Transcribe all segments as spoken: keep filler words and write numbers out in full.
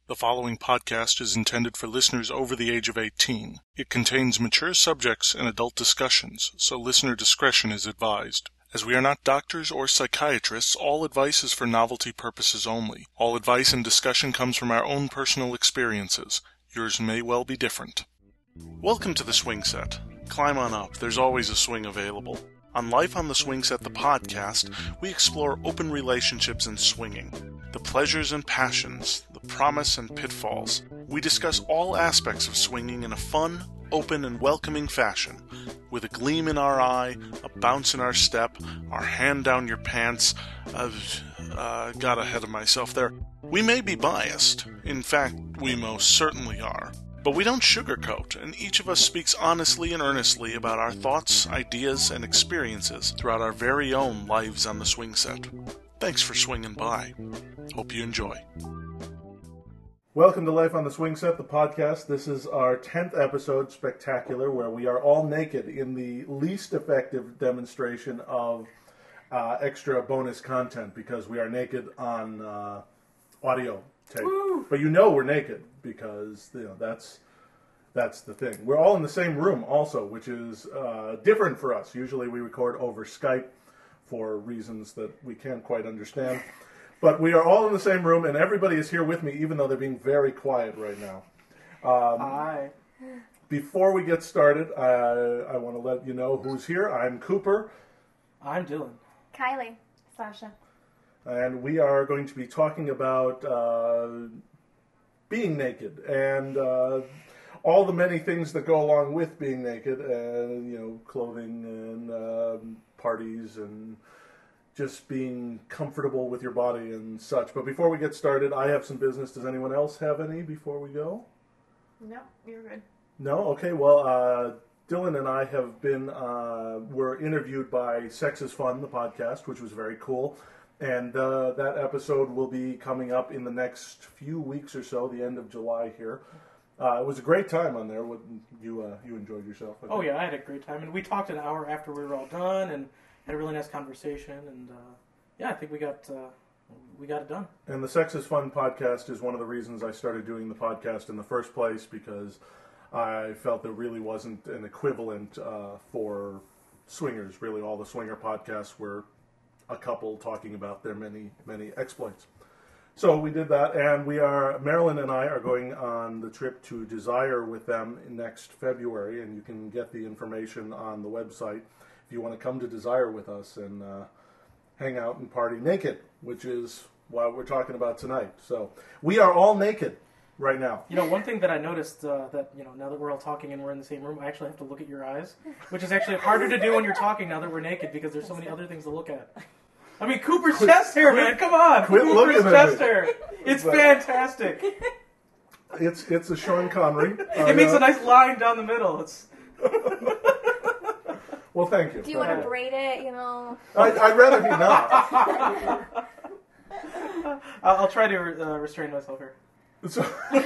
The following podcast is intended for listeners over the age of eighteen. It contains mature subjects and adult discussions, so listener discretion is advised. As we are not doctors or psychiatrists, all advice is for novelty purposes only. All advice and discussion comes from our own personal experiences. Yours may well be different. Welcome to the Swing Set. Climb on up, there's always a swing available. On Life on the Swing Set, the podcast, we explore open relationships and swinging, the pleasures and passions, the promise and pitfalls. We discuss all aspects of swinging in a fun, open, and welcoming fashion, with a gleam in our eye, a bounce in our step, our hand down your pants. I've uh, got ahead of myself there. We may be biased. In fact, we most certainly are. But we don't sugarcoat, and each of us speaks honestly and earnestly about our thoughts, ideas, and experiences throughout our very own lives on the swing set. Thanks for swinging by. Hope you enjoy. Welcome to Life on the Swing Set, the podcast. This is our tenth episode, Spectacular, where we are all naked in the least effective demonstration of uh, extra bonus content, because we are naked on uh, audio tape. Woo! But you know we're naked, because you know that's that's the thing. We're all in the same room also, which is uh, different for us. Usually we record over Skype for reasons that we can't quite understand. But we are all in the same room, and everybody is here with me, even though they're being very quiet right now. Um, Hi. Before we get started, I, I want to let you know who's here. I'm Cooper. I'm Dylan. Kylie. Sasha. And we are going to be talking about uh, being naked and uh, all the many things that go along with being naked, and you know, clothing and um, parties and just being comfortable with your body and such. But before we get started, I have some business. Does anyone else have any before we go? No, you're good. No? Okay, well, uh, Dylan and I have been, uh, were interviewed by Sex is Fun, the podcast, which was very cool. And uh, that episode will be coming up in the next few weeks or so, the end of July here. Uh, it was a great time on there. You uh, you enjoyed yourself? Oh, yeah, I had a great time. And we talked an hour after we were all done and had a really nice conversation. And, uh, yeah, I think we got uh, we got it done. And the Sex is Fun podcast is one of the reasons I started doing the podcast in the first place, because I felt there really wasn't an equivalent uh, for swingers. Really, all the swinger podcasts were a couple talking about their many, many exploits. So we did that, and we are, Marilyn and I are going on the trip to Desire with them next February, and you can get the information on the website if you want to come to Desire with us and uh, hang out and party naked, which is what we're talking about tonight. So we are all naked right now. You know, one thing that I noticed uh, that, you know, now that we're all talking and we're in the same room, I actually have to look at your eyes, which is actually harder to do when you're talking now that we're naked, because there's so many other things to look at. I mean, Cooper's quit, chest hair, quit, man, come on! Quit Cooper's looking chest at me. hair! It's fantastic! It's it's a Sean Connery. It makes a nice line down the middle. It's Well, thank you. Do you want to braid it, you know? I, I'd rather be not. I'll, I'll try to uh, restrain myself here. So,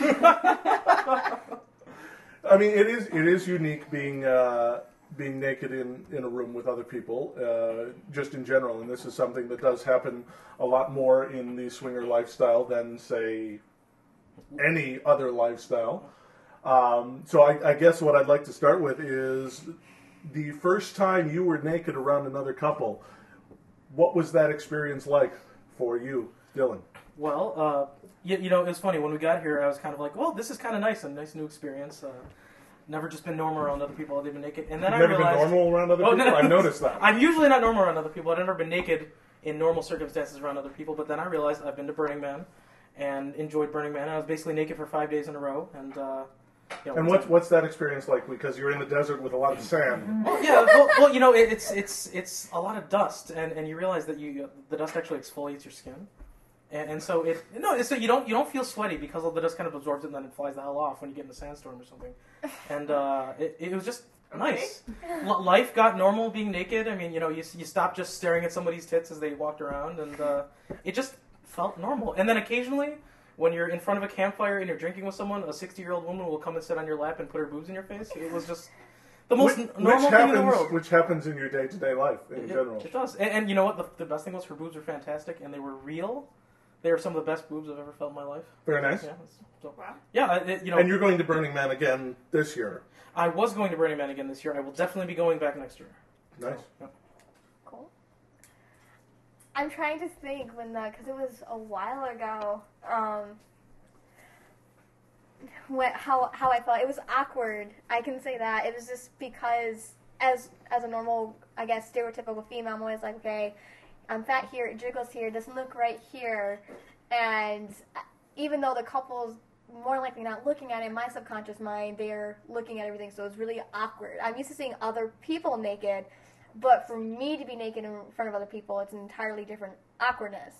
I mean, it is it is unique being uh, being naked in, in a room with other people, uh, just in general, and this is something that does happen a lot more in the swinger lifestyle than, say, any other lifestyle. Um, so I, I guess what I'd like to start with is the first time you were naked around another couple. What was that experience like for you, Dylan? Well, uh, you, you know, it was funny. When we got here, I was kind of like, well, this is kind of nice, a nice new experience. Uh, never just been normal around other people. I've been naked. And then You've I never realized, been normal around other oh, people? No, I've noticed that. I'm usually not normal around other people. I've never been naked in normal circumstances around other people. But then I realized I've been to Burning Man and enjoyed Burning Man. And I was basically naked for five days in a row. And uh, you know, and what's what's that experience like? Because you're in the desert with a lot of sand. Well, yeah, well, well, you know, it, it's it's it's a lot of dust, and, and you realize that you the dust actually exfoliates your skin. And, and so it no, so you don't you don't feel sweaty because all the dust kind of absorbs it and then it flies the hell off when you get in a sandstorm or something. And uh, it it was just nice. L- life got normal being naked. I mean, you know, you you stop just staring at somebody's tits as they walked around, and uh, it just felt normal. And then occasionally, when you're in front of a campfire and you're drinking with someone, a sixty-year-old woman will come and sit on your lap and put her boobs in your face. It was just the most which, normal which thing happens, in the world. Which happens in your day-to-day life in it, general. It does. And, and you know what? The, the best thing was her boobs were fantastic, and they were real. They were some of the best boobs I've ever felt in my life. Very nice. Yeah, so, Wow. yeah, it, you know. And you're going to Burning Man again this year. I was going to Burning Man again this year. I will definitely be going back next year. Nice. Yeah. Cool. I'm trying to think when the, because it was a while ago, um, when, how how I felt. It was awkward. I can say that. It was just because, as as a normal, I guess, stereotypical female, I'm always like, okay, I'm fat here, it jiggles here, it doesn't look right here. And even though the couple's more likely not looking at it, in my subconscious mind, they're looking at everything, so it's really awkward. I'm used to seeing other people naked, but for me to be naked in front of other people, it's an entirely different awkwardness.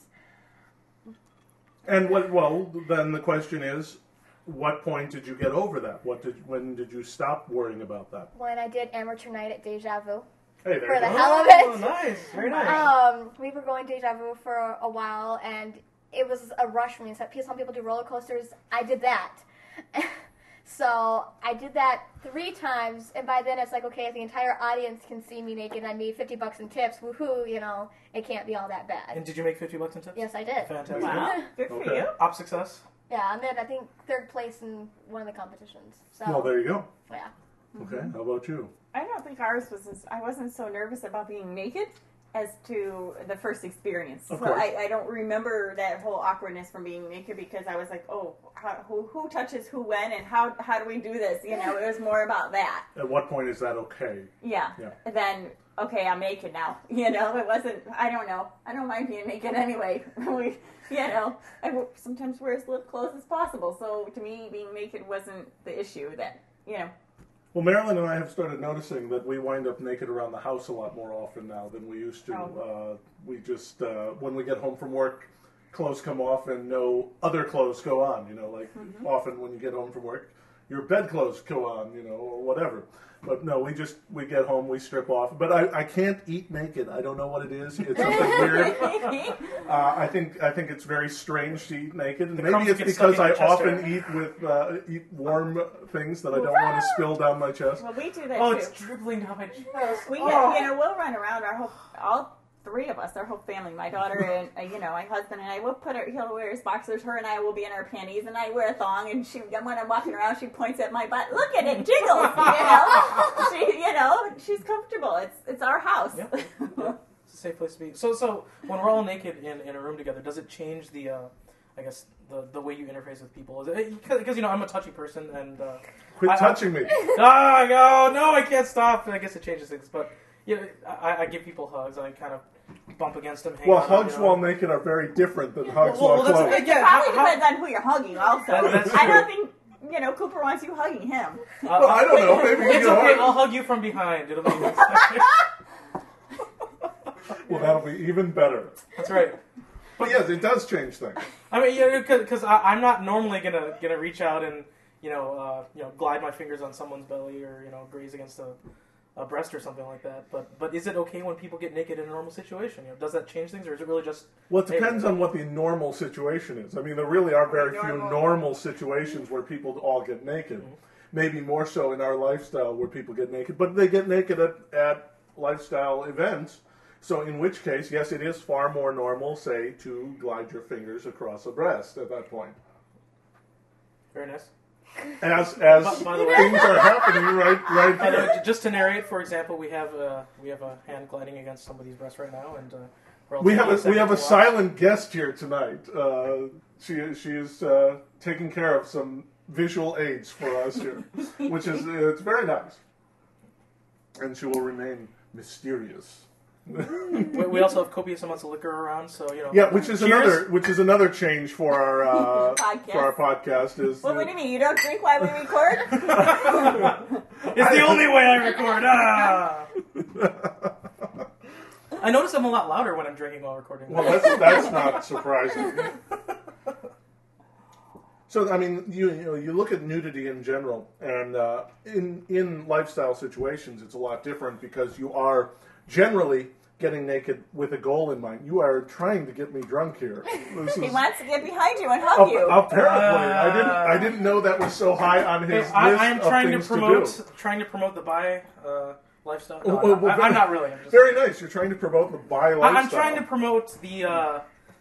And what? Well, then the question is, what point did you get over that? What did? When did you stop worrying about that? When I did amateur night at Deja Vu. Hey, there For you the go. hell of Oh, it. nice. Very nice. Um, we were going Deja Vu for a, a while, and it was a rush for me. So some people do roller coasters. I did that. So I did that three times, and by then it's like, okay, if the entire audience can see me naked and I made fifty bucks in tips, woohoo, you know, it can't be all that bad. And did you make fifty bucks in tips? Yes, I did. Fantastic. Wow, good for Okay. you. Op success. Yeah, and then I think third place in one of the competitions. So, Well, there you go. yeah. Okay. How about you? I don't think ours was. As, I wasn't so nervous about being naked as to the first experience. Of so course. I, I don't remember that whole awkwardness from being naked because I was like, oh, how, who who touches who when and how how do we do this? You know, it was more about that. At what point is that okay? Yeah. Yeah. And then okay, I'm naked now. You know, it wasn't. I don't know. I don't mind being naked anyway. we, you know, I w- sometimes wear as little clothes as possible. So to me, being naked wasn't the issue. That you know. Well, Marilyn and I have started noticing that we wind up naked around the house a lot more often now than we used to. Oh. Uh, we just, uh, when we get home from work, clothes come off and no other clothes go on. You know, like Mm-hmm. often when you get home from work, your bedclothes go on, you know, or whatever. But no, we just, we get home, we strip off. But I, I can't eat naked. I don't know what it is. It's something weird. Uh, I think I think it's very strange to eat naked, and The maybe crumbs it's get because stuck I in your chest often area. eat with uh, eat warm things that I don't want to spill down my chest. Well, we do that Oh, too. it's dribbling down my chest. We, Oh. you know, we'll run around our whole, all three of us, our whole family, my daughter and, uh, you know, my husband and I, we'll put her, he'll wear his boxers, her and I will be in our panties, and I wear a thong, and she, when I'm walking around, she points at my butt, look at it, jiggles, you know, she, you know, she's comfortable, it's, it's our house. Yeah. Yeah. It's a safe place to be. So, so when we're all naked in, in a room together, does it change the, uh, I guess, the, the way you interface with people? Is it because you know I'm a touchy person and uh, Quit I- I- touching me. ah, oh, no, I can't stop. And I guess it changes things, but you know, I, I give people hugs. I kind of bump against them. Hang Well, on them, hugs you know. while naked are very different than hugs Well, while well, that's- clothed. It Yeah, probably how- depends on who you're hugging also. That- that's I don't true. think, you know, Cooper wants you hugging him. Uh, Well, I don't know. Maybe It's you okay. know. I'll hug you from behind. It'll be. Well, that'll be even better. That's right. But yes, it does change things. I mean, yeah, because I'm not normally gonna gonna reach out and you know uh, you know glide my fingers on someone's belly or you know graze against a, a breast or something like that. But but is it okay when people get naked in a normal situation? You know, does that change things, or is it really just? Well, it hey, depends on what the normal situation is. I mean, there really are very few Normal. normal situations where people all get naked. Maybe more so in our lifestyle where people get naked. But they get naked at, at lifestyle events. So in which case, yes, it is far more normal, say, to glide your fingers across a breast at that point. Very nice. As as By- by the way- things are happening right right And, here. uh, just to narrate, for example, we have uh, we have a hand gliding against somebody's breast right now, and uh, we're all We have taking a we have a second to watch. silent guest here tonight. Uh, she she is uh, taking care of some visual aids for us here, which is uh, it's very nice, and she will remain mysterious. We, we also have copious amounts of liquor around, so you know. Yeah, which is Cheers. another which is another change for our uh, Podcast. for our podcast is Well, what do you mean? You don't drink while we record? It's the only way I record. Ah! I notice I'm a lot louder when I'm drinking while recording. well, that's that's not surprising. So I mean, you you know, you look at nudity in general, and uh, in in lifestyle situations, it's a lot different because you are generally getting naked with a goal in mind. You are trying to get me drunk here. This He is- wants to get behind you and hug you. Ap- apparently, I didn't I didn't know that was so high on his Hey, I, list I'm of trying to things promote to do. trying to promote the bi uh, lifestyle. No, Oh, oh, I'm, well, I, I'm not really. I'm, just, Very nice. You're trying to promote the bi I- lifestyle. I'm trying to promote the uh,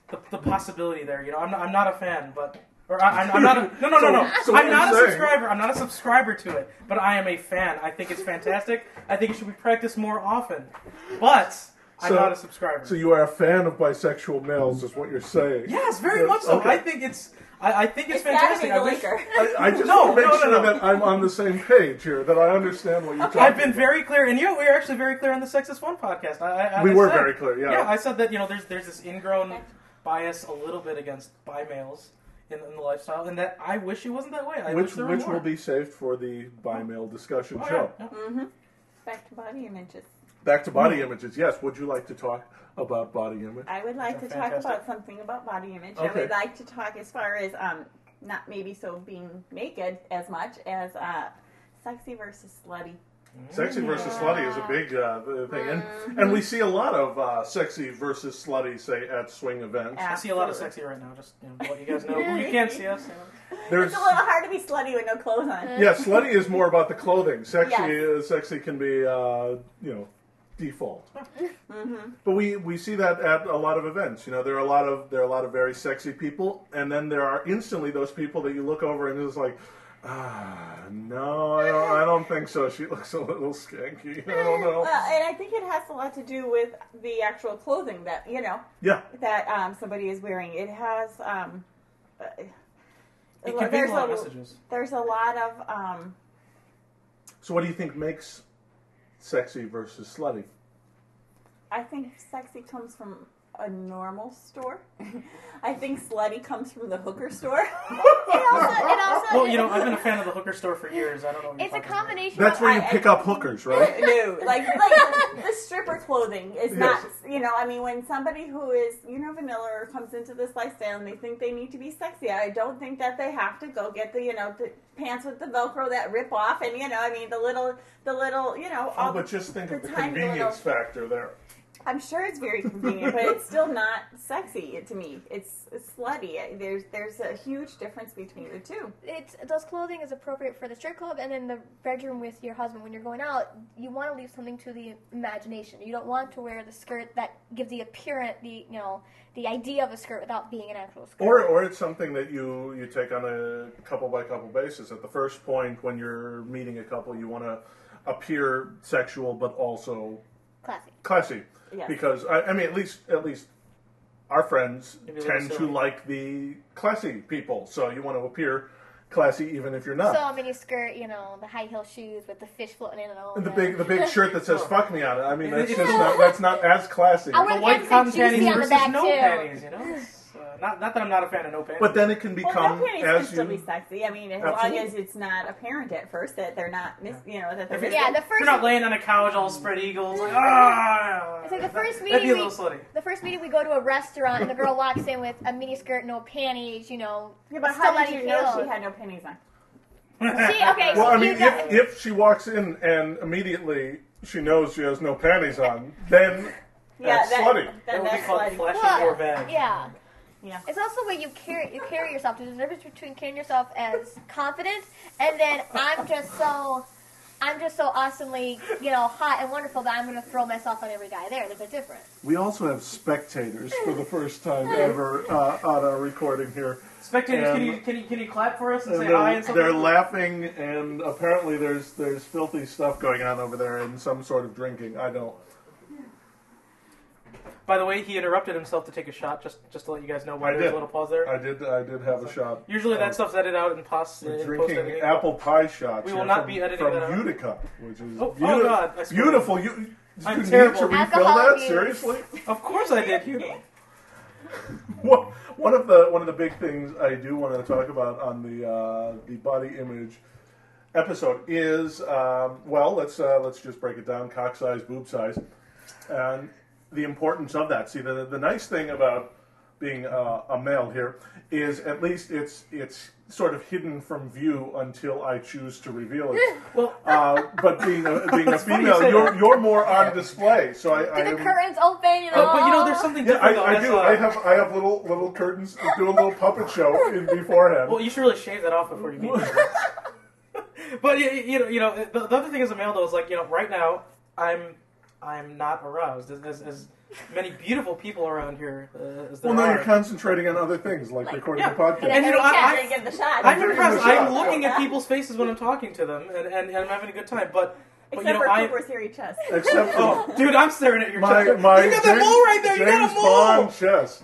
the, the possibility there. You know, I'm not, I'm not a fan, but or I, I'm, I'm not. A, no, no, no, no. So- so what I'm not a you're saying- subscriber. I'm not a subscriber to it, but I am a fan. I think it's fantastic. I think it should be practiced more often. But I'm So- not a subscriber. So you are a fan of bisexual males, is what you're saying? yes, very Yes, much so. okay. I think it's. I, I think it's, It's gotta be fantastic. the I wish- liquor. I, I just No, want to make no, no, sure no. that I'm on the same page here, that I understand what you're talking I've been about. very clear, and you know, we were actually very clear on the Sexist Fun podcast. I, I, We I were said- very clear, yeah. Yeah, I said that you know, there's there's this ingrown bias a little bit against bi males in, in the lifestyle, and that I wish it wasn't that way. I Which wish there were which more. will be saved for the bi-male discussion Oh, show. yeah, yeah. Mm-hmm. Back to body images. Back to Hmm. body images. Yes, would you like to talk about body image? I would like to Those are talk fantastic. about something about body image. I Okay. would like to talk as far as um, not maybe so being naked as much as uh, sexy versus slutty. Sexy versus slutty is a big uh, thing, and and we see a lot of uh, sexy versus slutty, say at swing events. I see a lot of Absolutely. sexy right now. Just you know, to let you guys know. You can't see us. You know. There's It's a little hard to be slutty with no clothes on. yeah, slutty is more about the clothing. Sexy, Yes. uh, sexy can be uh, you know default. Mm-hmm. But we, we see that at a lot of events. You know, there are a lot of there are a lot of very sexy people, and then there are instantly those people that you look over and it's like, ah, no, I don't, I don't think so. She looks a little skanky. I don't know. Well, and I think it has a lot to do with the actual clothing that you know Yeah, that um, somebody is wearing. It has. Um, uh, It conveys there's a lot a of messages. there's a lot of um, so what do you think makes sexy versus slutty? I think sexy comes from a normal store. I think slutty comes from the hooker store. It also, it also Well, you know, I've been a fan of the hooker store for years. I don't know. What you're it's a talking about. combination. That's of, where you I- pick up hookers, right? No, like like the stripper clothing is not. Yes. You know, I mean, when somebody who is you know vanilla or comes into this lifestyle and they think they need to be sexy, I don't think that they have to go get the you know the pants with the Velcro that rip off and you know I mean the little the little you know. Oh, all but the- just think of the the tiny convenience little- factor there. I'm sure it's very convenient, but it's still not sexy to me. It's, it's slutty. There's there's a huge difference between the two. it's those clothing is appropriate for the strip club and in the bedroom with your husband. When you're going out, you want to leave something to the imagination. You don't want to wear the skirt that gives the appearance, the you know, the idea of a skirt without being an actual skirt. Or, or it's something that you, you take on a couple by couple basis. At the first point, when you're meeting a couple, you want to appear sexual, but also classy. classy. Yes. Because I, I mean, at least at least our friends Maybe a little tend to silly. like the classy people. So you want to appear classy, even if you're not. So a mini skirt, you know, the high heel shoes with the fish floating in it all. And the that. big the big shirt that says "fuck me" on it. I mean, that's It's- just not, that's not as classy. I would- The white Pants cotton and juicy panties on the versus back, no too. panties. You know, it's, uh, not not that I'm not a fan of no panties. But then it can Well, become no panties can as still be you. sexy. I mean, as Absolutely. long as it's not apparent at first that they're not, mis- you know, that they're. If it's- Yeah, the If first you're not laying on a couch all spread eagles. Like, ah, It's like the first That'd meeting be a we- little slutty. the first meeting we go to a restaurant and the girl walks in with a mini skirt, no panties, you know. Yeah, but still how did letting you know feel. she had no panties on? See, okay, Well, so I mean, you got, if, if she walks in and immediately she knows she has no panties on, then Yeah, that's that, slutty. That Then would be that's called slutty. flashing Well, your bag. yeah. Yeah. It's also where you carry you carry yourself. There's a difference between carrying yourself as confident and then I'm just so I'm just so awesomely, you know, hot and wonderful that I'm going to throw myself on every guy there. There's a difference. We also have spectators for the first time ever uh, on our recording here. Spectators, can And- you can you can you clap for us and, And say hi they're, and something? they're laughing, and apparently there's there's filthy stuff going on over there and some sort of drinking. I don't. By the way, he interrupted himself to take a shot, just just to let you guys know why I there's did. a little pause there. I did. I did have a shot. Usually that Um, stuff's edited out in post. We're in drinking post-editing. apple pie shots. We will here not from, be editing from that out. Utica, which is Oh, oh beauti- God, I swear. beautiful. You, did I'm you need terrible. to refill Alcohol that abuse. seriously? Of course I did. You know. One one of the one of the big things I do want to talk about on the uh, the body image episode is um, well, let's uh, let's just break it down: cock size, boob size, and the importance of that. See, the the nice thing about being uh, a male here is at least it's it's sort of hidden from view until I choose to reveal it. Well, Uh, but being a, being a It's funny you female, say you're that. you're more on display. So I, I Do the am- curtains open, you know? but, but you know, there's something yeah, different though. I, I as, do. uh, I have I have little little curtains. Do a little puppet show in beforehand. Well, you should really shave that off before you meet me. But you, you know, you know, the, the other thing as a male though is like, you know, right now I'm I'm not aroused. As, as, as many beautiful people around here uh, as there Well, now are. you're concentrating on other things, like, Like- recording yeah. the podcast. And you know, I- I, I- didn't give the shot. I'm You're impressed. giving a I'm shot. looking at people's faces when I'm talking to them, and, and, and I'm having a good time. But, but Except you know, for I. Cooper's hairy chest. Except for Oh, dude, I'm staring at your my, chest. my You got James, the mole right there. You got James a mole. Bond chest.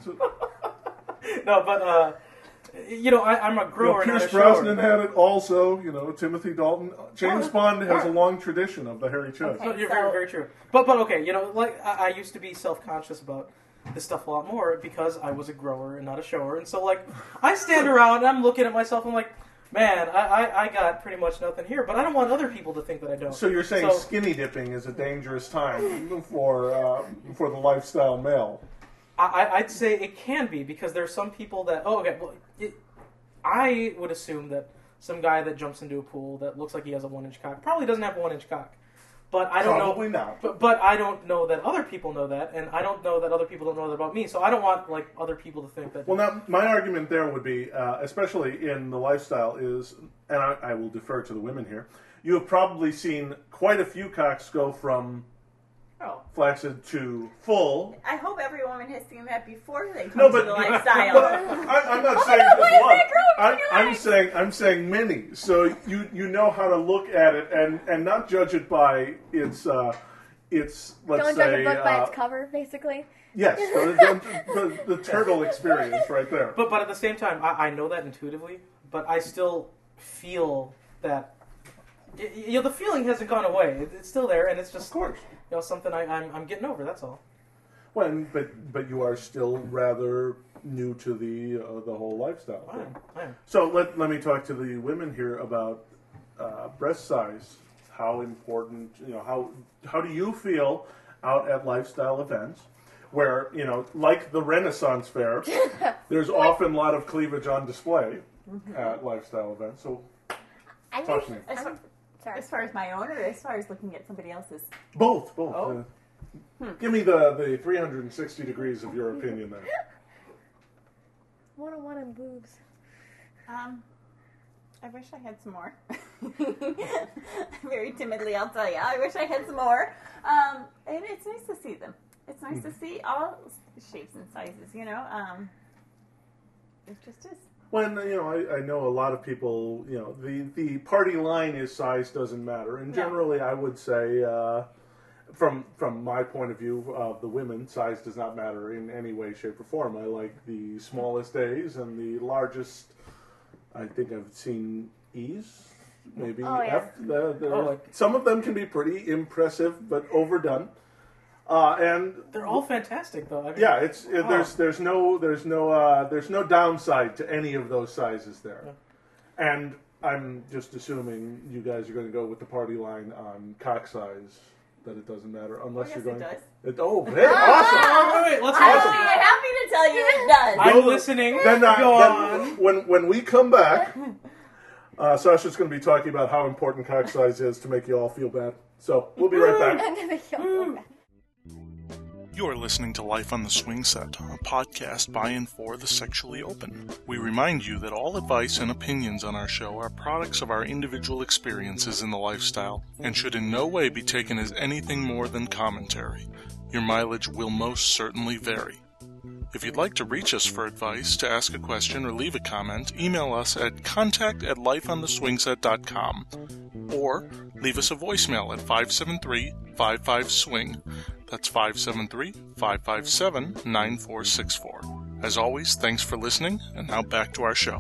No, but uh, you know, I, I'm a You know, grower, not Pierce a shower. Brosnan had it also. You know, Timothy Dalton. James Oh, Bond has alright. a long tradition of the hairy chest. Okay. No, you're So- very, very true. But, but okay, you know, like I, I used to be self-conscious about this stuff a lot more because I was a grower and not a shower, and so like I stand around and I'm looking at myself and I'm like, man, I, I, I got pretty much nothing here, but I don't want other people to think that I don't. So you're saying So- skinny dipping is a dangerous time for uh, for the lifestyle male? I, I'd say it can be because there's some people that. Oh, okay. Well, it, I would assume that some guy that jumps into a pool that looks like he has a one-inch cock probably doesn't have a one-inch cock. But I don't Probably know. not. But, but I don't know that other people know that, and I don't know that other people don't know that about me. So I don't want like other people to think that. Well, now my argument there would be, uh, especially in the lifestyle, is, and I, I will defer to the women here. You have probably seen quite a few cocks go from Oh. flaccid to full. I hope every woman has seen that before they come No, to but the but lifestyle. I, I'm not saying God, why just is one. that growing I'm, from your I'm legs? saying I'm saying many. So you you know how to look at it and, and not judge it by its uh, its let's Don't say judge a book by uh, its cover, basically. yes the, the, the, the turtle experience right there. But but at the same time, I, I know that intuitively, but I still feel that. y- y- You know, the feeling hasn't gone away. It- It's still there, and it's Of just course. you know something I, I'm I'm getting over. That's all. When, but but you are still rather new to the uh, the whole lifestyle I thing. am. I am. So let let me talk to the women here about uh, breast size. How important, you know, how how do you feel out at lifestyle events where, you know, like the Renaissance Fair, there's often a lot of cleavage on display at lifestyle events. So I talk think, to me. As far, I'm, sorry. as far as my own, or as far as looking at somebody else's? Both, both. Oh. Uh, Give me the, the three hundred sixty degrees of your opinion there. one oh one on boobs. Um, I wish I had some more. Very timidly, I'll tell you. I wish I had some more. Um, and it's nice to see them. It's nice to see all shapes and sizes. You know, um, it just is. When, you know, I, I know a lot of people, you know, the, the party line is size doesn't matter. And No. generally, I would say, uh, from from my point of view of the women, size does not matter in any way, shape, or form. I like the smallest A's and the largest, I think I've seen E's, maybe Oh, yeah. F. The, the, Oh, like- some of them can be pretty impressive, but overdone. Uh, and They're all fantastic, though. I mean, yeah, it's it, Oh. there's there's no there's no uh, there's no downside to any of those sizes there, and I'm just assuming you guys are going to go with the party line on cock size, that it doesn't matter unless Oh, yes, you're going. it does. It, oh, hey, awesome! Wait, wait, wait, let's I listen. would be happy to tell you it does. I'm Go- listening. Then, uh, Go then on. when when we come back, uh, Sasha's going to be talking about how important cock size is to make you all feel bad. So we'll be right back. And then they feel bad. You are listening to Life on the Swing Set, a podcast by and for the sexually open. We remind you that all advice and opinions on our show are products of our individual experiences in the lifestyle and should in no way be taken as anything more than commentary. Your mileage will most certainly vary. If you'd like to reach us for advice, to ask a question, or leave a comment, email us at contact at lifeontheswingset dot com or leave us a voicemail at five seven three, five five, swing. That's five seven three, five five seven, nine four six four. As always, thanks for listening, and now back to our show.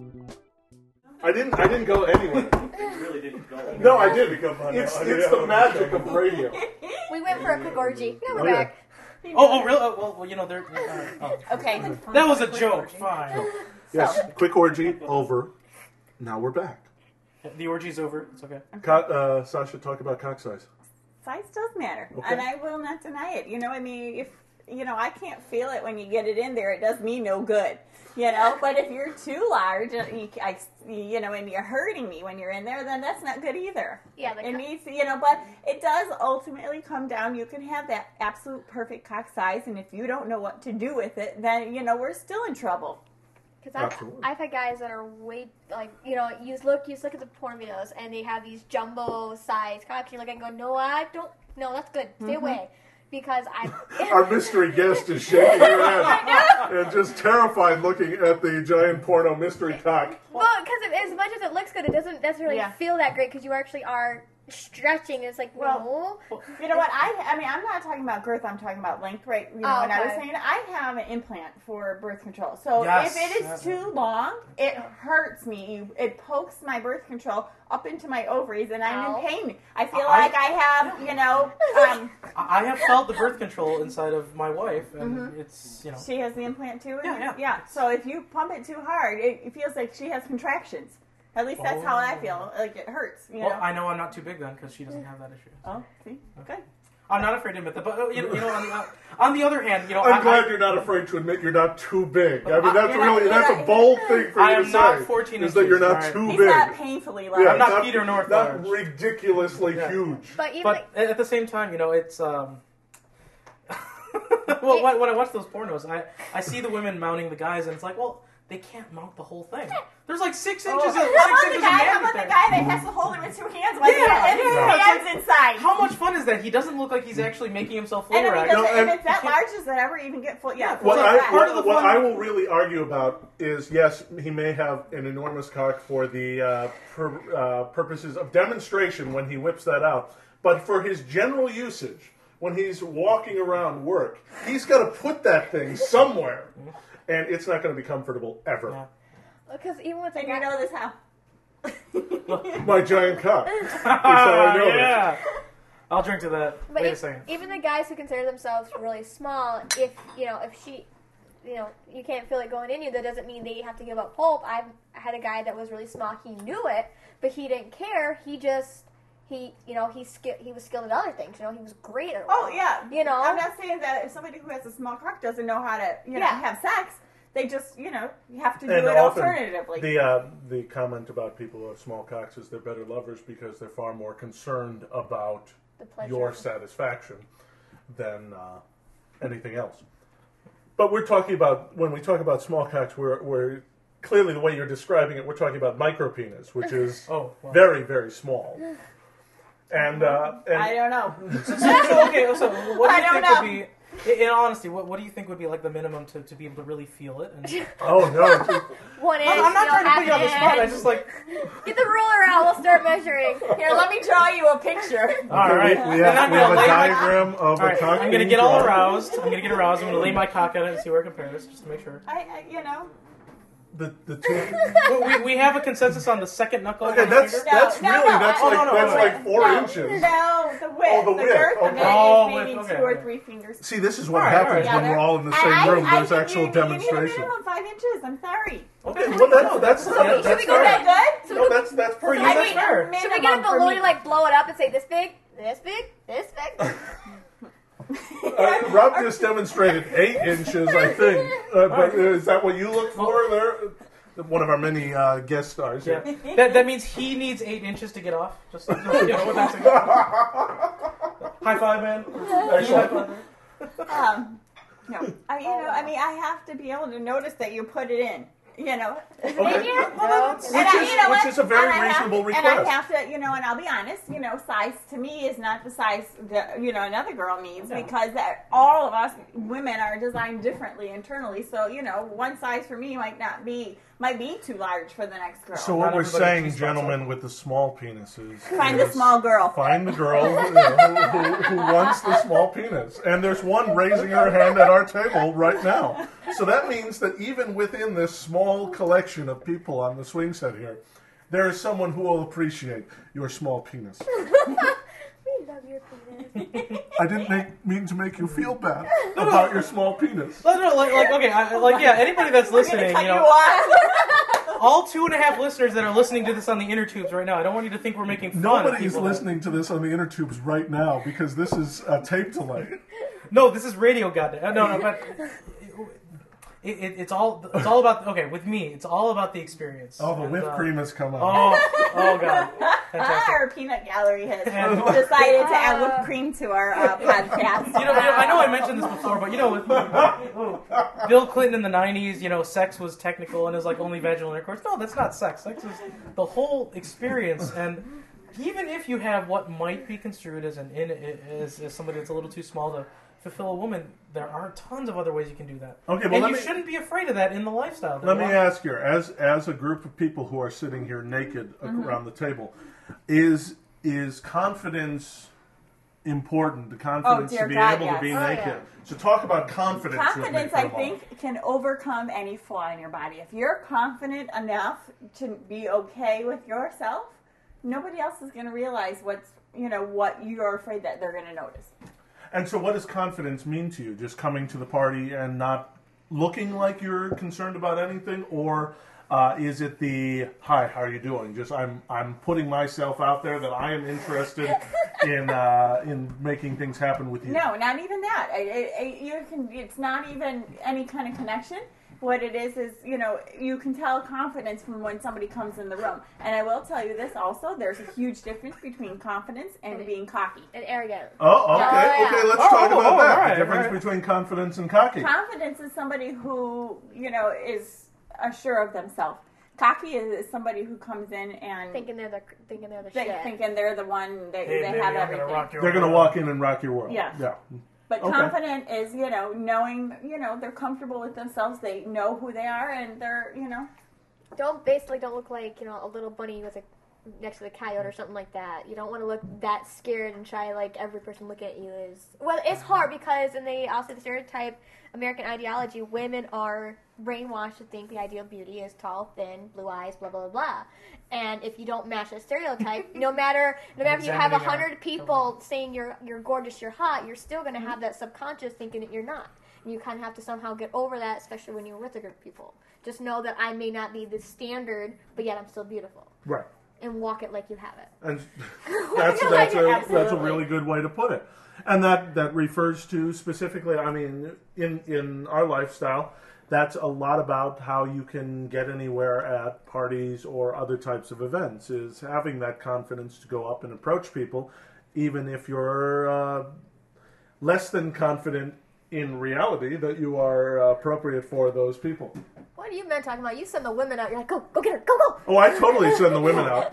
I didn't I didn't go anywhere. really didn't go. No, I did. It's it's the magic of radio. We went for a quick orgy. Now we're Oh, yeah. back. Oh, oh, really? Oh, well, well, you know, they're. Uh, oh. Okay. That was a joke. Fine. Yes, quick orgy over. Now we're back. The orgy's over. It's okay. Co- uh, Sasha, talk about cock size. Size does matter, Okay. and I will not deny it. You know, I mean, if you know, I can't feel it when you get it in there. It does me no good. You know, but if you're too large, uh, you, I, you know, and you're hurting me when you're in there, then that's not good either. Yeah, the It co- needs, you know, but it does ultimately come down. You can have that absolute perfect cock size, and if you don't know what to do with it, then you know we're still in trouble. Because I've, Absolutely. I've had guys that are way, like, you know, you look, you look at the porn videos, and they have these jumbo size cocks, and you're looking and go, no, I don't, no, that's good, stay Mm-hmm. away. Because I... Our mystery guest is shaking her head and just terrified looking at the giant porno mystery cock. Well, because as much as it looks good, it doesn't necessarily Yeah. feel that great, because you actually are stretching. It's like, Well, no. You know what? I I mean, I'm not talking about girth. I'm talking about length, right? You know, Oh, when I was okay. saying, I have an implant for birth control. So Yes. if it is Yes. too long, it hurts me. It pokes my birth control up into my ovaries, and I'm Ow. in pain. I feel I- like I have, you know, um, I I have felt the birth control inside of my wife, and Mm-hmm. it's, you know. she has the implant too. Yeah, yeah. yeah. So if you pump it too hard, it, it feels like she has contractions. At least that's how I feel. Like it hurts. You Well, know. I know I'm not too big then, because she doesn't have that issue. Oh, see, okay. I'm not afraid to admit that, but uh, you know, you know on, the, uh, on the other hand, you know, I'm I, glad I, you're not afraid to admit you're not too big. I mean, Uh, that's you're not- really, you're that's a not- bold thing for I you am to not say. fourteen is that you're inches, not alright. too He's big. not painfully large. Yeah, I'm not Peter North Not large. ridiculously Yeah. huge. But even, but at the same time, you know, it's um. well, when, when I watch those pornos, I I see the women mounting the guys, and it's like, well, they can't mount the whole thing. There's like six inches Oh, of how six about the inches guy? of How man about the there. guy that has to hold it with two hands while Yeah, he has yeah, his it's hands inside? How much fun is that? He doesn't look like he's actually making himself full And I mean, erect. does No, it, and- if it's that large, does that ever even get full? Yeah. What, full I, erect. part of what, the what fun- I will really argue about is, yes, he may have an enormous cock for the uh, pur- uh, purposes of demonstration when he whips that out, but for his general usage, when he's walking around work, he's got to put that thing somewhere, and it's not going to be comfortable ever. Yeah. because even with the And you guy, know this how? My giant cock. That's how I know yeah. I'll drink to that. but Wait a if, second. even the guys who consider themselves really small, if, you know, if she, you know, you can't feel it going in you, that doesn't mean they have to give up hope. I've had a guy that was really small. He knew it, but he didn't care. He just, he, you know, he ski- he was skilled at other things. You know, he was great at Oh yeah. You know? I'm not saying that if somebody who has a small cock doesn't know how to, you know, Yeah. have sex. They just, you know, you have to do And it often alternatively. The uh, the comment about people who have small cocks is they're better lovers because they're far more concerned about the pleasure. your satisfaction than uh, anything else. But we're talking about, when we talk about small cocks, we're, we're clearly the way you're describing it, we're talking about micropenis, which is Oh, wow. very, very small. And, uh, and I don't know. So, so okay, so what do I you don't think know. would be, in in honesty, what, what do you think would be like the minimum to, to be able to really feel it? And, oh no, One inch. I'm, I'm not you trying to know, put you on the half spot. an I inch. just like, Get the ruler out. We'll start measuring. Here, let me draw you a picture. all right. we, we Then have, I'm we gonna have a lay my- diagram of All a right, cock. I'm gonna being get all drawn. aroused. I'm gonna get aroused. I'm gonna lay my cock on it and see where it compares, just to make sure. I, I you know. The, the two, Well, we, we have a consensus on the second knuckle. okay, on the that's finger. No, that's no, really no, that's I- like no, no, that's no, like four no, inches. No, the width, Oh, the the, width, girth of okay. it Oh, is maybe width, okay, two or okay. three fingers. See, this is what All right, happens all right. when Yeah, we're all in the I- same I- room. I There's think actual you, you need a demonstration. minimum five inches. I'm sorry. Okay, Well, that's that's Should that's, we- that's Is that good? No, that's that's For you, perfect. I that's mean, fair. a Should we get a minimum for balloon me. and like blow it up and say this big, this big, this big? Uh, Rob just demonstrated eight inches, I think. Uh, but is that what you look for there? One of our many uh, guest stars. Yeah. Here. That, that means he needs eight inches to get off. Just, just you know what that's High five, man. Excellent. Um, no, I, you know, I mean, I have to be able to notice that you put it in. You know, Okay. And Which I- is- you know which what? is a very And I have reasonable to- And I request. have to, you know, and I'll be honest, you know, size to me is not the size that, you know, another girl needs No. because that, all of us women are designed differently internally. So, you know, one size for me might not be, might be too large for the next girl. So what Not we're everybody saying, chooses gentlemen, spots. with the small penises, Find the is small girl. Find the girl you know, who, who, who wants the small penis. And there's one raising her hand at our table right now. So that means that even within this small collection of people on the swing set here, there is someone who will appreciate your small penis. We love your penis. I didn't make, mean to make you feel bad about your small penis. No, no, like, like, okay, I, like, yeah, anybody that's We're gonna listening, cut you you know, off. all two and a half listeners that are listening to this on the inner tubes right now, I don't want you to think we're making fun of Nobody's people. listening to this on the inner tubes right now because this is a tape delay. No, this is radio, goddamn. No, no, but it, it, it's all it's all about. Okay, with me, it's all about the experience. Oh, the And, whipped uh, cream has come out. Oh, oh god. Fantastic. Our peanut gallery has And- decided to add whipped cream to our uh, podcast. You know, you know, I know I mentioned this before, but you know, with oh, Bill Clinton in the nineties, you know, sex was technical and it was like only vaginal intercourse. No, that's not sex. Sex is the whole experience. And even if you have what might be construed as an in as, as somebody that's a little too small to fulfill a woman, there are tons of other ways you can do that. Okay, well, and let you me- shouldn't be afraid of that in the lifestyle. Let me ask you, as as a group of people who are sitting here naked Mm-hmm. around the table, is is confidence important? The confidence Oh, dear to be God, able yes. to be Oh, naked. yeah. So talk about confidence. with me Confidence, for a I moment. think, can overcome any flaw in your body. If you're confident enough to be okay with yourself, nobody else is going to realize what's, you know, what you're afraid that they're going to notice. And so, what does confidence mean to you? Just coming to the party and not looking like you're concerned about anything, or uh, is it the "Hi, how are you doing"? Just I'm I'm putting myself out there that I am interested in uh, in making things happen with you. No, not even that. I, I, I, you can. It's not even any kind of connection. What it is is, you know, you can tell confidence from when somebody comes in the room. And I will tell you this also: there's a huge difference between confidence and being cocky. And arrogant. Oh, okay, Oh, yeah. okay. Let's Oh, talk oh, about oh, that. right, the difference right. between confidence and cocky. Confidence is somebody who, you know, is assured of themselves. Cocky is, is somebody who comes in and Thinking they're the thinking they're the they, shit. thinking they're the one that Hey, they baby, have I'm everything. gonna rock your They're going to world. walk in and rock your world. Yeah. Yeah. But Okay. confident is, you know, knowing, you know, they're comfortable with themselves. They know who they are, and they're, you know. Don't basically don't look like, you know, a little bunny with a next to the coyote or something like that. You don't want to look that scared and try like every person looking at you is. Well, it's hard because in the also the stereotype American ideology, women are brainwashed to think the ideal beauty is tall, thin, blue eyes, blah blah blah blah. And if you don't match that stereotype, no matter no matter if you have a Examining our- hundred people saying you're you're gorgeous, you're hot, you're still gonna have that subconscious thinking that you're not. And you kind of have to somehow get over that, especially when you're with a group of people. Just know that I may not be the standard, but yet I'm still beautiful. Right. And walk it like you have it. And that's that's a that's a Absolutely. really good way to put it. And that, that refers to specifically, I mean, in in our lifestyle, that's a lot about how you can get anywhere at parties or other types of events, is having that confidence to go up and approach people, even if you're uh, less than confident in reality that you are uh, appropriate for those people. What are you men talking about? You send the women out, you're like, go, go get her, go, go! Oh, I totally send the women out.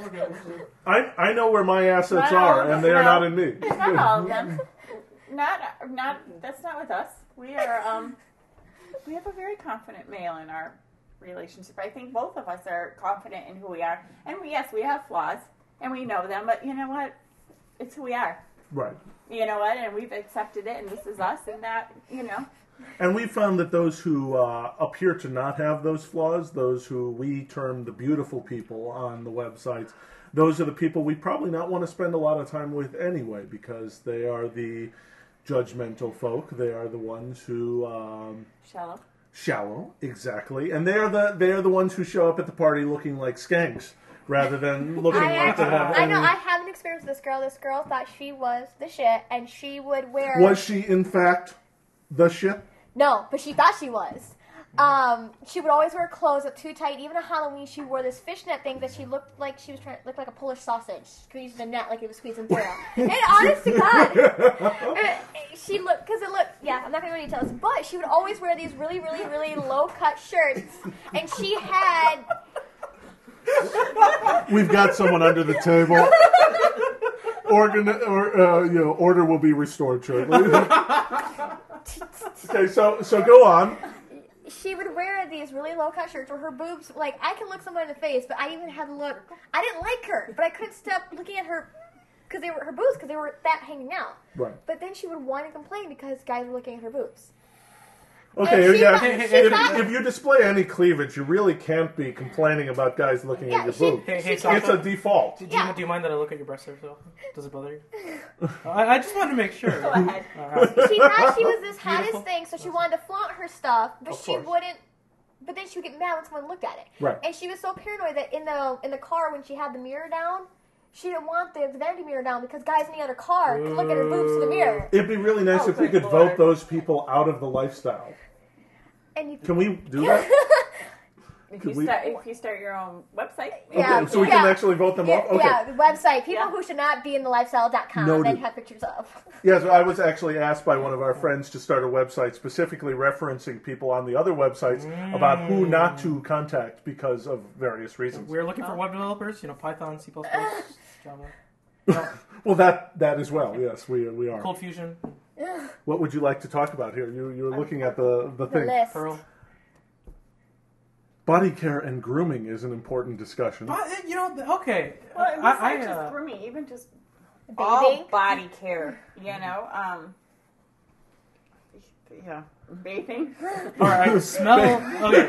I I know where my assets Well, are, and they are no. not in me. Not all of them. Not, not, that's not with us. We are, um, we have a very confident male in our relationship. I think both of us are confident in who we are. And we, yes, we have flaws, and we know them, but you know what? It's who we are. Right. You know what? And we've accepted it, and this is us, and that, you know. And we found that those who uh, appear to not have those flaws, those who we term the beautiful people on the websites, those are the people we probably not want to spend a lot of time with anyway, because they are the judgmental folk. They are the ones who um, Shallow. shallow, exactly, and they are the they are the ones who show up at the party looking like skanks rather than looking I, like they have. I know, any- I have an experience with this girl. This girl thought she was the shit, and she would wear... Was she in fact the shit? No, but she thought she was. Um, she would always wear clothes up too tight. Even on Halloween, she wore this fishnet thing that she looked like she was trying looked like a Polish sausage, squeezing the net like it was squeezing through. And honest to God, uh, she looked because it looked. Yeah, I'm not gonna go into details, but she would always wear these really, really, really low cut shirts, and she had. We've got someone under the table. Organ or uh, you know, order will be restored shortly. Okay, so so go on. She would wear these really low cut shirts where her boobs, like, I can look someone in the face, but I even had to look. I didn't like her, but I couldn't stop looking at her because they were her boobs because they were that hanging out. Right. But then she would whine and complain because guys were looking at her boobs. Okay, And she yeah. thought- If, she thought- if you display any cleavage, you really can't be complaining about guys looking Yeah, at your she- boob. Hey, hey, It's Sasha, a default. do, you, Yeah. do you mind that I look at your breasts every so often? Does it bother you? I, I just wanted to make sure. Go ahead. All right. She thought she was this hottest Beautiful. thing, so she wanted to flaunt her stuff, but Of she course. wouldn't. But then she would get mad when someone looked at it. Right. And she was so paranoid that in the in the car when she had the mirror down, she didn't want the vanity mirror down because guys in the other car could look at her boobs in the mirror. It'd be really nice Oh, if we good could Lord. vote those people out of the lifestyle. And you Can we do that? If Could you we- start, if you start your own website, Okay, Yeah, so we yeah. can actually vote them Yeah, off? Okay. yeah, the website. People Yeah. who should not be in the lifestyle dot com Noted. that you have pictures of. Yes, I was actually asked by one of our friends to start a website specifically referencing people on the other websites about who not to contact because of various reasons. We're looking for web developers, you know, Python, C plus plus, Java, Well, that that as well. Yes, we we are. Cold Fusion, What would you like to talk about here? You you're looking at the the The thing. list. Perl. Body care and grooming is an important discussion. But, uh, you know, okay. well, it was I, I, not just uh, grooming, even just Bathing. all body care. You know, um, yeah, bathing. all right, smell. Okay.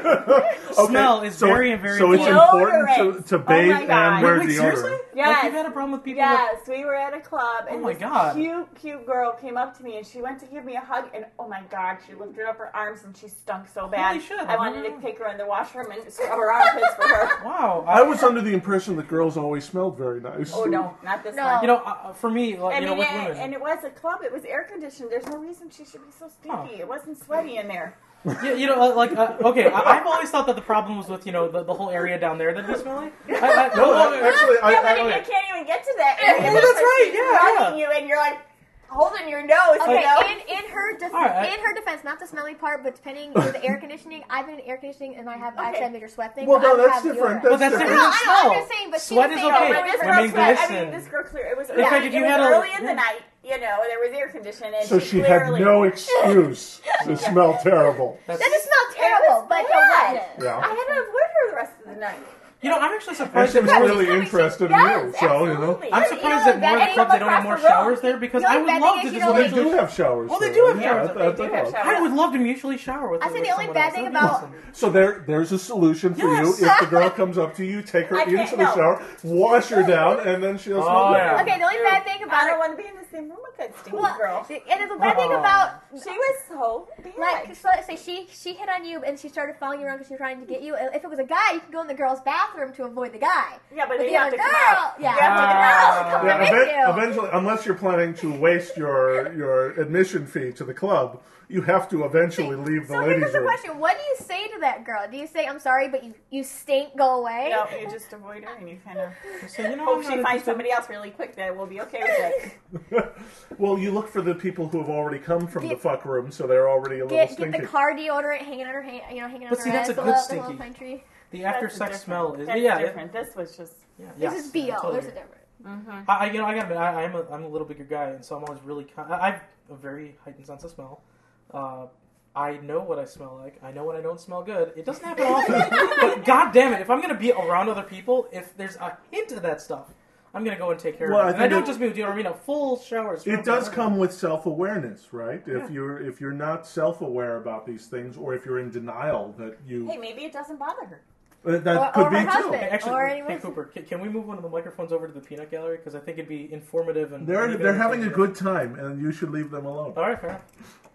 Smell is so, very, very So it's important. important to, to Deodorant. bathe Oh my God. and wear Wait, wait, deodorant. seriously? Like, Yes. you've had a problem with people that... Yes, we were at a club, and Oh my this God. cute, cute girl came up to me, and she went to give me a hug, and oh my God, she lifted up her arms, and she stunk so bad. Holy shit, I I've wanted never- to take her in the washroom and scrub her armpits for her. Wow. I was under the impression that girls always smelled very nice. Oh no, not this No. one. You know, uh, for me, like, I you know, mean, with and, women... and it was a club. It was air conditioned. There's no reason she should be so stinky. Oh. It wasn't sweaty in there. Yeah, you know, uh, like, uh, okay, I, I've always thought that the problem was with, you know, the, the whole area down there that'd be smelly. I, I, No, I- actually, I, Yeah, but I, you can't even get to that area. Well, that's right, She's yeah, rubbing you, and you're like holding your nose. Okay, you know? in, in her def- All right. in her defense, not the smelly part, but depending on the air conditioning, I've been in air conditioning and I have actually had major sweat thing. Well, but no, I would that's have different. deodorant. Well, that's That's different No, than I know, smell. I'm just saying, but she Sweat was is saying, okay. No, but this Women girl sweat. I glisten. mean, this girl clear. It was In early, fact, if it you was had a- early in yeah. the night. You know, there was air conditioning, and So she had clearly, no excuse to smell terrible. That's, That doesn't smell It terrible, was but the bad. wetness. Yeah. I had to avoid her the rest of the night. you know, I'm actually And surprised she that was more... really Yes, interested in yes, you, so, you know. absolutely. I'm You surprised know, that more of the that clubs, they don't have across more the road. showers there, because You know, I would bedding love is to you just know, Well, they like- do mutually... have showers. Well, they there. do have Yeah, showers. at- They at do the have club. showers. I would love to mutually shower with I with say the only someone bad else. thing That'd be about- awesome. So there, there's a solution for Yes. you. If the girl comes up to you, take her I can't- into the no. shower, wash her down, and then she'll Oh, smell good. yeah. Okay, the only bad thing I about don't it, want to be in the same room with that stinky well, girl. and the bad thing Oh. about She was so bad. like, so let's say she she hit on you and she started following you around because she was trying to get you. If it was a guy, you could go in the girl's bathroom to avoid the guy. yeah, but With they the have other to come girl, out. yeah. You have to Ah. come out. Come Yeah, with event- you. eventually, unless you're planning to waste your your admission fee to the club, you have to eventually leave the So ladies' here's the room. question: what do you say to that girl? Do you say, "I'm sorry, but you you stink, go away"? No, you just avoid her and you kind of So, you know, hope I'm she not finds interested. somebody else really quick that will be okay with it. Well, you look for the people who have already come from the Get- fuck room, so they're already a little Get stinky. get the car deodorant hanging on her hand, you know, hanging on But her see, that's ass, a the good little- the little stinky. pine tree. The That's after a sex different- smell is... That's yeah, different. This was just. yeah, This yes, is B O. totally There's a agree. difference. I, I- you know, I gotta admit, I, I'm a, I'm a little bigger guy, and so I'm always really. Con- I I have a very heightened sense of smell. Uh, I know what I smell like. I know when I don't smell good. It doesn't happen often, but god damn it, if I'm gonna be around other people, if there's a hint of that stuff, I'm gonna go and take care Well, of I it. And I think don't it- just mean, you know what I mean? A full shower. It does come with self-awareness, right? Yeah. If you're if you're not self-aware about these things, or if you're in denial that you Hey, maybe it doesn't bother her. uh, that Or- could or be her too. husband. Hey, actually, Or hey anyone- Cooper, can, can we move one of the microphones over to the peanut gallery? Because I think it'd be informative and They're even they're having a entertaining. good time, and you should leave them alone. All right, fair enough.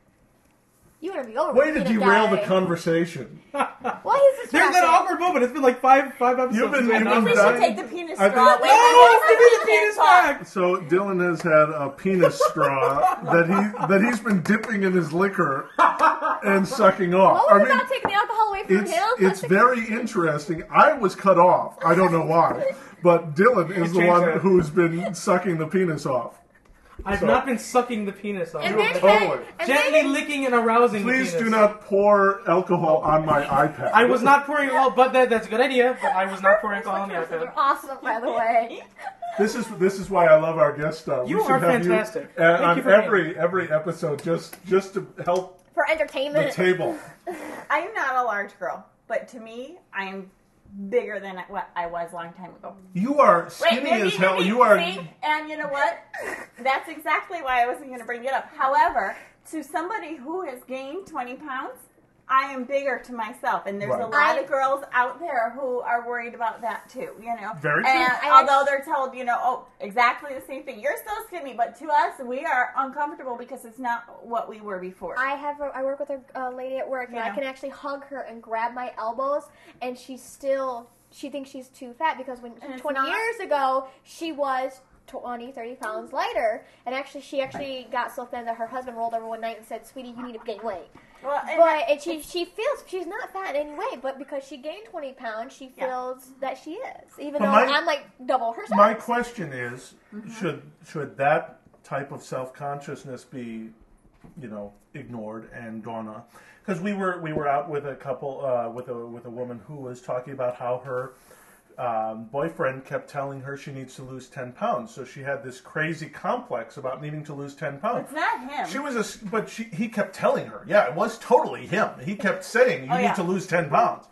You want to be over? Way with to peanut derail the gallery. conversation. Why is this There's that happening? awkward moment. It's been like five five episodes. You've been- since we had you've an been We awkward- should dying. take the penis I think- straw away. No, from give me the her. penis back. So Dylan has had a penis straw that he that he's been dipping in his liquor and sucking off. What was I mean, about taking the alcohol away from it's him? it's very interesting. I was cut off. I don't know why, but Dylan is the changed one that. who's been sucking the penis off. I've So- not been sucking the penis off. and You then, totally. and Gently then, licking and arousing Please the penis. do not pour alcohol on my iPad. I was not pouring alcohol, but that, that's a good idea. But I was not pouring alcohol on the You're iPad. awesome, by the way. This is this is why I love our guest star. You we should are have fantastic. You, uh, Thank on you for every every episode, just just to help For the entertainment. table. I'm not a large girl, but to me, I'm bigger than what I was a long time ago. You are skinny maybe- as hell. maybe- You are. see? And you know what? That's exactly why I wasn't going to bring it up. However, to somebody who has gained twenty pounds, I am bigger to myself, and there's Right. a lot I- of girls out there who are worried about that too. You know, Very true. and I although they're told, you know, oh, exactly the same thing. You're still skinny, but to us, we are uncomfortable because it's not what we were before. I have a, I work with a uh, lady at work, and I Yeah. can actually hug her and grab my elbows, and she's still she thinks she's too fat because when And it's twenty not. years ago she was twenty, thirty pounds lighter, and actually she actually got so thin that her husband rolled over one night and said, "Sweetie, you need to gain weight." Well, and But and she she feels she's not fat in any way, but because she gained twenty pounds, she Yeah. feels that she is. Even But though my- I'm like double her size. My question is, Mm-hmm. should should that type of self consciousness be, you know, ignored and gone on? Because we were we were out with a couple uh, with a with a woman who was talking about how her um, boyfriend kept telling her she needs to lose ten pounds, so she had this crazy complex about needing to lose ten pounds. it's not him. She was a, s- but she, he kept telling her, yeah, it was totally him. He kept saying, you Oh, need yeah. to lose ten pounds.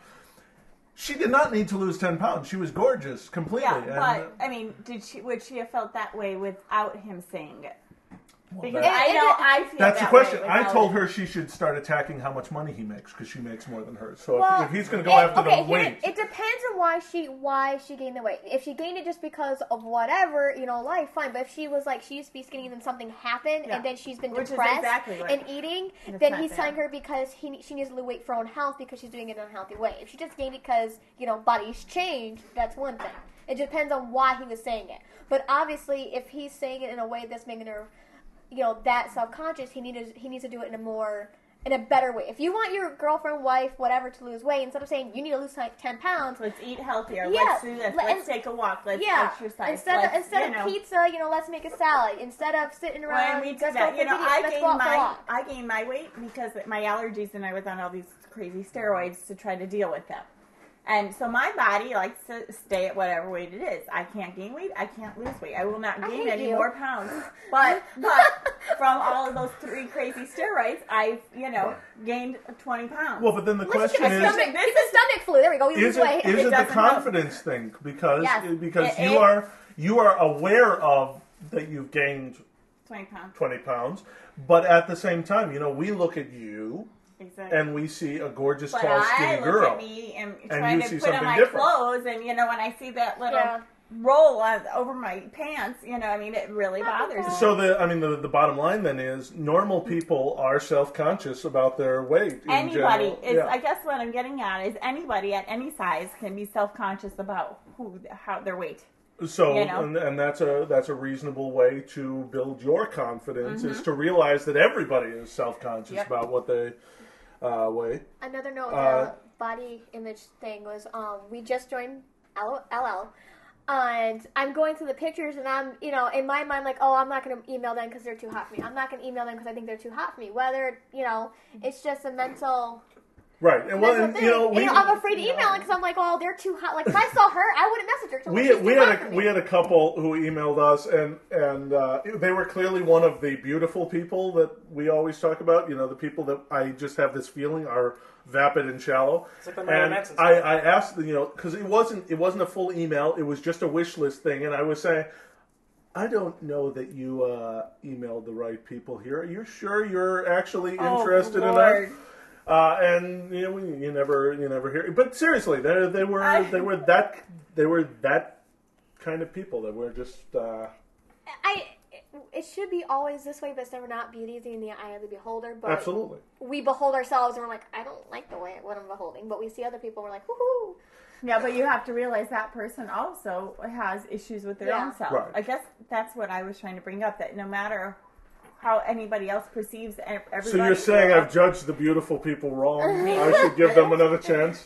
She did not need to lose ten pounds. She was gorgeous completely. yeah, and, but I mean, did she? Would she have felt that way without him saying it? well, Because that- I know I feel that's the that question. way I without told him. her she should start attacking how much money he makes because she makes more than her. So if- Well, if, he's going to go it- after okay, the here- weight, it depends on why she why she gained the weight. If she gained it just because of whatever, you know, life, fine. But if she was like she used to be skinny and then something happened Yeah. and then she's been Which is depressed exactly what- and eating, That's then not he's fair. telling her because he she needs to lose weight for her own health because she's doing it in an unhealthy way. If she just gained it because you know bodies change, that's one thing. It depends on why he was saying it. But obviously, if he's saying it in a way that's making her, you know, that self-conscious, he needs he needs to do it in a more in a better way. If you want your girlfriend, wife, whatever to lose weight, instead of saying you need to lose like ten pounds, Let's eat healthier. Yeah, Let's do this. let- Let's and- take a walk. Let's yeah, exercise. instead let's, of instead you know, of pizza, you know, let's make a salad. Instead of sitting around, When we do let's that, go you for know, video- I let's gained go out for a my walk. I gained my weight because of my allergies, and I was on all these crazy steroids to try to deal with them. And so my body likes to stay at whatever weight it is. I can't gain weight. I can't lose weight. I will not I gain hate any you. more pounds. But but from all of those three crazy steroids, I've you know gained twenty pounds. well, but then the Let's question just is, stomach, This it's a stomach flu. There we go. We is lose weight. it, is It it the doesn't help. confidence thing? Because Yes. because It- you it- are you are aware of that you've gained twenty pounds. twenty pounds, but at the same time, you know, we look at you Exactly. and we see a gorgeous, But tall, I skinny look girl. at me and And trying you to see put on something my different. clothes, and you know when I see that little Yeah. roll on, over my pants, you know, I mean, it really bothers me. So the, I mean, the, the bottom line then is normal people are self-conscious about their weight. In Anybody general. is, Yeah. I guess what I'm getting at is anybody at any size can be self-conscious about who, how their weight. So, you know? and, and that's a that's a reasonable way to build your confidence Mm-hmm. is to realize that everybody is self-conscious Yep. about what they uh, weigh. Another note, Uh, the body image thing was um, we just joined L L, and I'm going through the pictures, and I'm, you know, in my mind, like, oh, I'm not going to email them because they're too hot for me. I'm not going to email them because I think they're too hot for me. Whether, you know, it's just a mental, Right, and well, mental and, thing. you know, And, we you know, I'm afraid to email them because I'm like, oh, they're too hot. Like, if I saw her, I wouldn't message her. 'cause I'm like, we she's we too had hot for a me. we had a couple who emailed us, and and uh, they were clearly one of the beautiful people that we always talk about. You know, the people that I just have this feeling are vapid and shallow. It's like the Marilyn And Manson I, stuff. I asked, you know, because it wasn't it wasn't a full email; it was just a wish list thing, and I was saying, I don't know that you uh, emailed the right people here. Are you sure you're actually Oh, interested Lord. enough? Uh, and you know, we- you never, you never hear. But seriously, they they were I- they were that they were that kind of people that were just. Uh, I, it should be always this way, but it's never not. Beauty is in the eye of the beholder. But absolutely. we behold ourselves, and we're like, I don't like the way what I'm beholding. But we see other people, and we're like, woohoo. Yeah, but you have to realize that person also has issues with their Yeah. own self. Right. I guess that's what I was trying to bring up, that no matter how anybody else perceives e- everybody. So you're saying you're- I've judged the beautiful people wrong? I should give them another chance.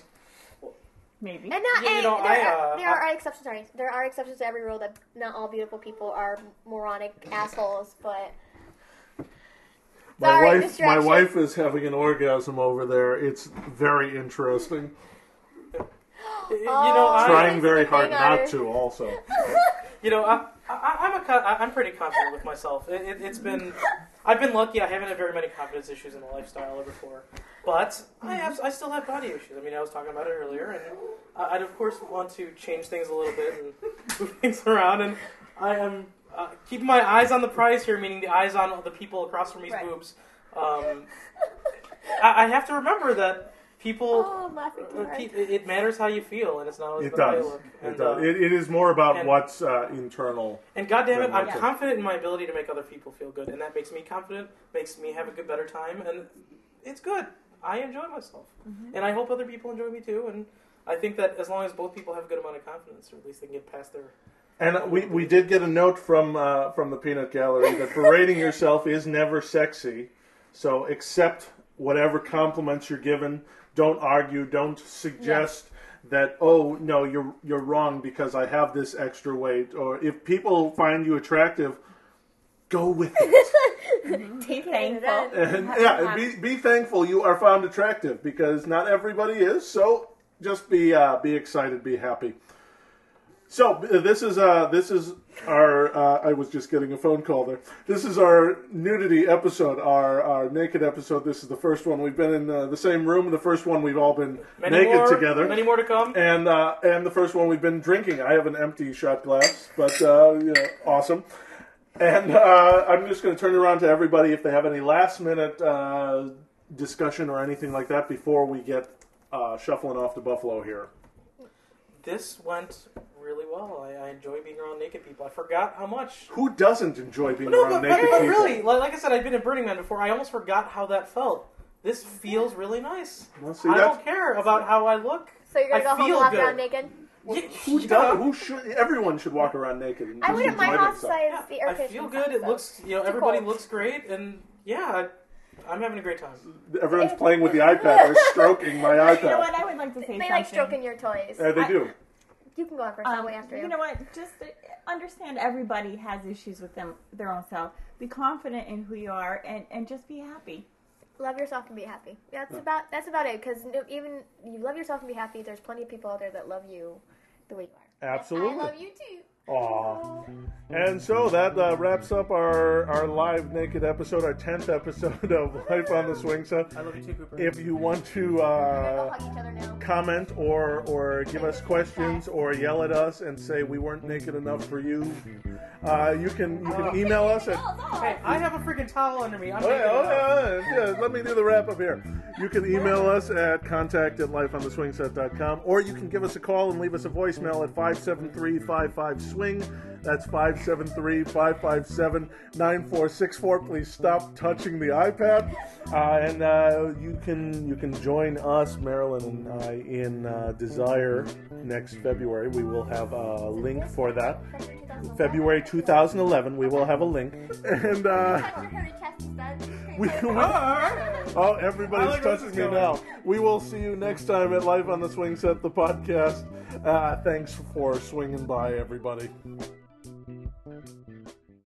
Maybe. And not, You- you and know, there, I, are, uh, there are exceptions. Sorry, there are exceptions to every rule that not all beautiful people are moronic assholes. But My Sorry, wife, my distraction. wife is having an orgasm over there. It's very interesting. You know, Oh. I, Trying very the hard thing not I- to. Also, You know, I, I, I'm a, co- I- I'm pretty confident with myself. It, it, it's been, I've been lucky. I haven't had very many confidence issues in the lifestyle ever before, but I have, I still have body issues. I mean, I was talking about it earlier, and I- I'd of course want to change things a little bit and move things around. And I am uh, keeping my eyes on the prize here, meaning the eyes on the people across from me's Right. boobs. Um, I, I have to remember that people. oh, I'm laughing too uh, hard. pe- It it matters how you feel, and it's not always it about how you does. look. It And, does. uh, It, it is more about and- what's uh, internal. And goddamn it, I'm Yeah. confident in my ability to make other people feel good, and that makes me confident, makes me have a good, better time, and it's good. I enjoy myself, and I hope other people enjoy me too. And I think that as long as both people have a good amount of confidence, or at least they can get past their. And we, we did get a note from uh, from the Peanut Gallery that berating yourself is never sexy. So accept whatever compliments you're given. Don't argue. Don't suggest that, oh, no, you're you're wrong because I have this extra weight. Or if people find you attractive, go with it. Be thankful. And, yeah, be, be thankful you are found attractive because not everybody is. So just be uh, be excited, be happy. So this is uh, this is our. Uh, I was just getting a phone call there. This is our nudity episode, our our naked episode. This is the first one. We've been in uh, the same room. The first one we've all been Many naked more, together. Many more to come. And uh, and the first one we've been drinking. I have an empty shot glass, but uh, you know, awesome. And uh, I'm just going to turn it around to everybody if they have any last minute uh, discussion or anything like that before we get uh, shuffling off to Buffalo here. This went really well. I, I enjoy being around naked people. I forgot how much. Who doesn't enjoy being No, around but, naked but, but people? really, like, like I said, I've been at Burning Man before. I almost forgot how that felt. This feels really nice. Well, see, I that's- don't care about how I look. So you're gonna I go home and feel walk good. around naked? Well, Yeah, who, yeah. does, who should? Everyone should walk around naked. And I just wouldn't mind enjoy half themselves. size the I air feel good. It looks, you know, Too everybody cold. looks great, and yeah, I, I'm having a great time. Everyone's playing with the iPad. They're stroking my You know iPad. what? I would like to say They something. like stroking your toys. Uh, they I- do. You can go on first. Um, I'll wait after you. you know what? Just uh, understand everybody has issues with them, their own self. Be confident in who you are, and, and just be happy. Love yourself and be happy. Yeah, that's about that's about it. Because even you love yourself and be happy. There's plenty of people out there that love you the way you are. Absolutely. I love you too. Aw. And so that uh, wraps up our, our live naked episode, our tenth episode of Life on the Swing Set. I love you too, Cooper. If you want to We're uh, gonna hug each other now. comment or or give us questions or yell at us and say we weren't naked enough for you, uh, you can you can email us at. Hey, I have a freaking towel under me. I'm Oh, naked yeah, oh, enough. yeah, yeah. Let me do the wrap up here. You can email us at contact at life on the swing set dot com, or you can give us a call and leave us a voicemail at five seven three, five five, swing. That's five seven three, five five seven, nine four six four. Please stop touching the iPad. Uh, and uh, you can you can join us, Marilyn and I, in uh, Desire next February. We will have a link for that. February two thousand eleven, we will have a link. And uh, we, we oh, everybody's I like where touching this me is going. now. We will see you next time at Life on the Swing Set, the podcast. Uh, thanks for swinging by, everybody.